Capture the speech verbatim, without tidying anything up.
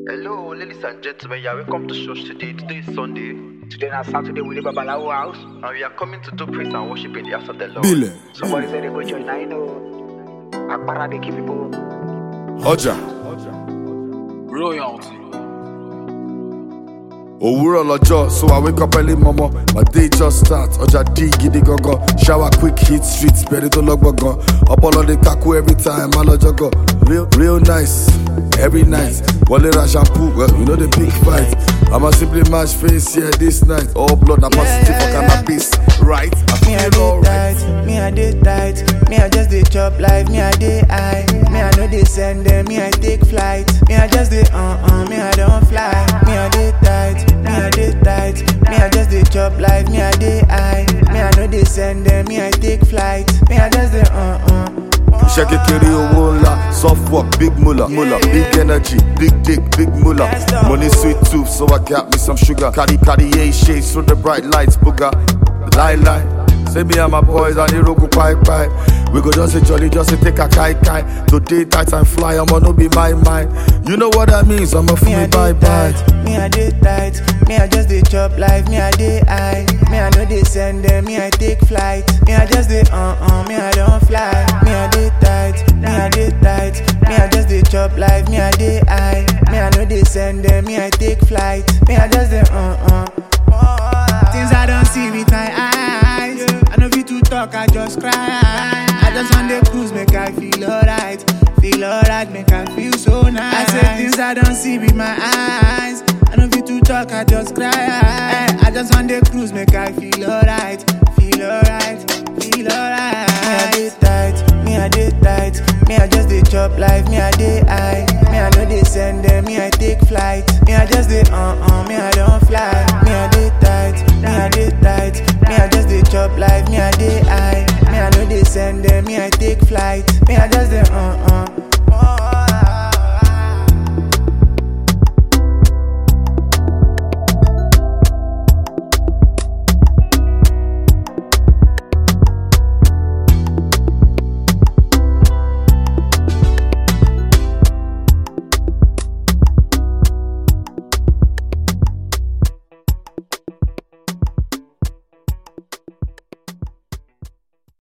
Hello, ladies and gentlemen, yeah, welcome to church today. Today is Sunday. Today is Saturday with the Babalawo house. And we are coming to do praise and worship in the house of the Lord. Bile. Somebody said they go church now, you know. Akbara, they keep people. Ọjà. Royalty. Òwúrọ̀ lọ́jọ́, so I wake up early mama. My day just start. Ọjà dí gidi gangan. Shower quick hit streets, bẹ̀rẹ̀ tó lọ́gbọ̀ngàn. Ọpọlọ dey kaku every time, má lọ́jọ́ gan. Real, real nice, every night. Wọlé ra shampoo, well, you know the big fight. I'ma simply match face here this night. All blood na positive for cannabis, right? I Me I feel dey alright. tight, me I dey tight. Me I just dey chop life, me I dey high. Me I no dey send them, me I take flight. Me I just dey uh uh, me I don't fly. Me I dey tight, me I dey tight. Me I just dey chop life, me I dey high. Me I no dey send them, me I take flight. Me I just dey uh uh. Iṣẹ́ kékeré owó ńlá, soft work, big mullah, mullah, big energy, big dick, big mullah. Money sweet tooth, so I got me some sugar. Carry, carry, eight shades through the bright lights, booga. Lie, lie. Say me and my boys and the rogu pipe pipe. We go just say jolly, just say take a kai kai. Today tight and fly, I'ma no be my mind. You know what that means, I'ma feel Me I me bye dey bye. tight, me I dey tight. Me I just dey chop life, me I dey high. Me I no dey send them, me I take flight. Me I just dey uh uh, me I don't fly. Me I dey tight, me I dey tight. Me I just dey chop life, me I dey high. Me I no dey send them, me I take flight. Me I just dey uh uh. Things I don't see with my eyes. I know fit to talk, I just cry. I just want the cruise, make I feel alright. Feel alright, make I feel so nice. I say things I don't see with my eyes. I know fit to talk, I just cry. I just want the cruise, make I feel alright. Feel alright, feel alright. Me I dey tight, me I dey tight. Me I just dey chop life, me I dey high. Me I know they send them, me I take flight. Me I just dey uh uh, me I don't fly. Me I dey tight, me I dey tight. Me I just dey chop life, me I dey high. Me I know they send them, me I take flight. Me I